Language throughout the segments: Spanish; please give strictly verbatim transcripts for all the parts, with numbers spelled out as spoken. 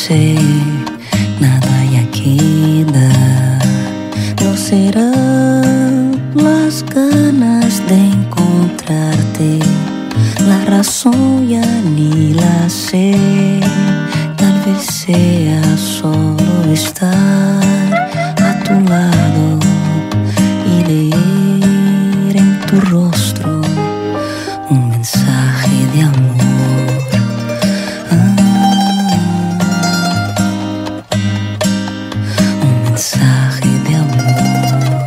sé, nada ya queda. No serán las ganas de encontrarte, la razón ya ni la sé. Tal vez sea solo estar a tu lado y leer en tu rostro un mensaje de amor. Ah, un mensaje de amor.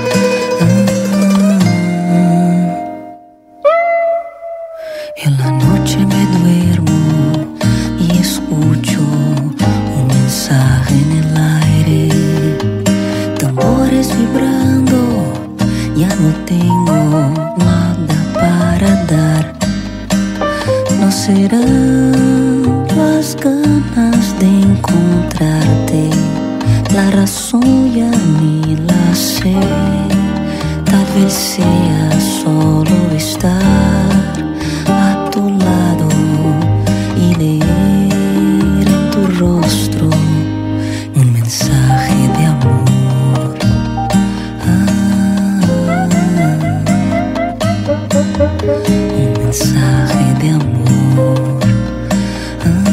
Ah, en la noche me duermo y escucho un mensaje en el aire, tambores vibrando, ya no tengo nada para dar. No serán las ganas de encontrarte, la razón ya ni la sé. Tal vez sea solo estar a tu lado y leer en tu rostro un mensaje de amor. Ah, un mensaje de amor. Ah.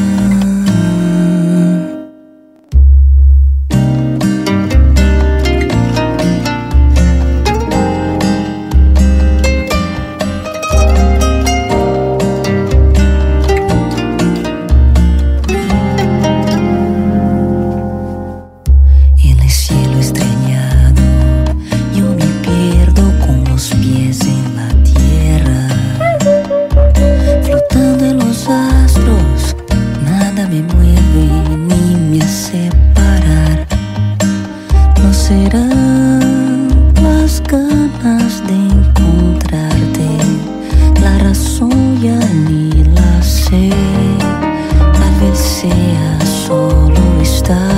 En el cielo estrellado yo me pierdo con los pies en la tierra, flotando en los astros, nada me mueve ni me hace parar. No serán las ganas de encontrarte, la razón ya ni la sé. Tal vez sea solo estar